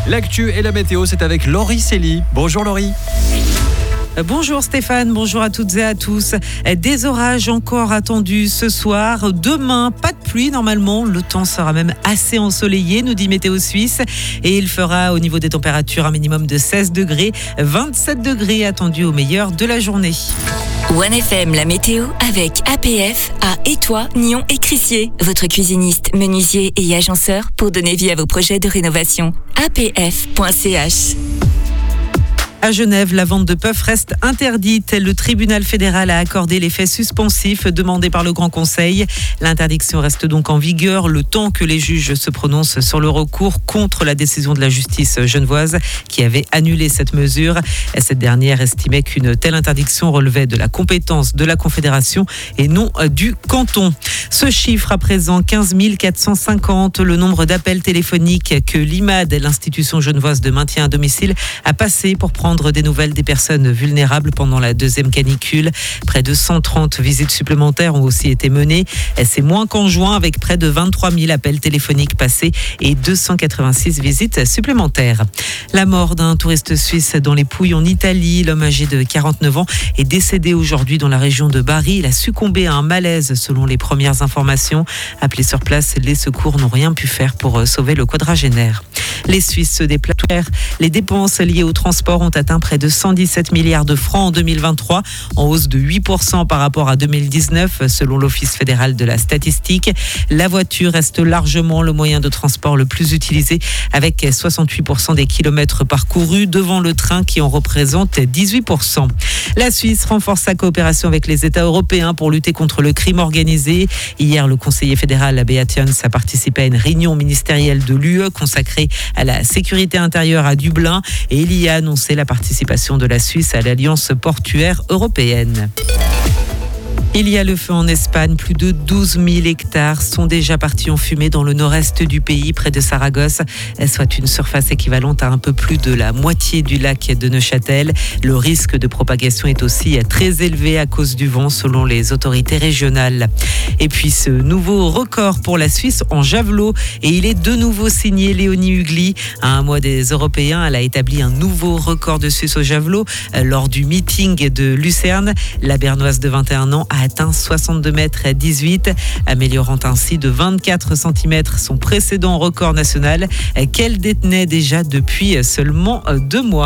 L'actu et la météo, c'est avec Laurie Célie. Bonjour Laurie. Bonjour Stéphane, bonjour à toutes et à tous. Des orages encore attendus ce soir. Demain, pas de pluie normalement. Le temps sera même assez ensoleillé, nous dit Météo Suisse. Et il fera au niveau des températures un minimum de 16 degrés. 27 degrés attendus au meilleur de la journée. 1FM, la météo avec APF à Étoile, Nyon et Crissier. Votre cuisiniste, menuisier et agenceur pour donner vie à vos projets de rénovation. apf.ch. À Genève, la vente de puffs reste interdite. Le tribunal fédéral a accordé l'effet suspensif demandé par le Grand Conseil. L'interdiction reste donc en vigueur le temps que les juges se prononcent sur le recours contre la décision de la justice genevoise qui avait annulé cette mesure. Cette dernière estimait qu'une telle interdiction relevait de la compétence de la Confédération et non du canton. Ce chiffre à présent, 15 450, le nombre d'appels téléphoniques que l'IMAD, l'institution genevoise de maintien à domicile, a passé pour prendre des nouvelles des personnes vulnérables pendant la deuxième canicule. Près de 130 visites supplémentaires ont aussi été menées. C'est moins qu'en juin avec près de 23 000 appels téléphoniques passés et 286 visites supplémentaires. La mort d'un touriste suisse dans les Pouilles en Italie. L'homme âgé de 49 ans est décédé aujourd'hui dans la région de Bari. Il a succombé à un malaise selon les premières informations. Appelés sur place, les secours n'ont rien pu faire pour sauver le quadragénaire. Les Suisses se déplacent. Les dépenses liées au transport ont atteint près de 117 milliards de francs en 2023, en hausse de 8% par rapport à 2019, selon l'Office fédéral de la statistique. La voiture reste largement le moyen de transport le plus utilisé, avec 68% des kilomètres parcourus, devant le train qui en représente 18%. La Suisse renforce sa coopération avec les États européens pour lutter contre le crime organisé. Hier, le conseiller fédéral Beat Jans a participé à une réunion ministérielle de l'UE consacrée à la sécurité intérieure à Dublin et il y a annoncé la participation de la Suisse à l'Alliance portuaire européenne. Il y a le feu en Espagne. Plus de 12 000 hectares sont déjà partis en fumée dans le nord-est du pays, près de Saragosse, soit une surface équivalente à un peu plus de la moitié du lac de Neuchâtel. Le risque de propagation est aussi très élevé à cause du vent, selon les autorités régionales. Et puis ce nouveau record pour la Suisse en javelot, et il est de nouveau signé Léonie Hugli. À un mois des Européens, elle a établi un nouveau record de Suisse au javelot lors du meeting de Lucerne. La Bernoise de 21 ans a atteint 62 mètres à 18, améliorant ainsi de 24 cm son précédent record national qu'elle détenait déjà depuis seulement 2 mois.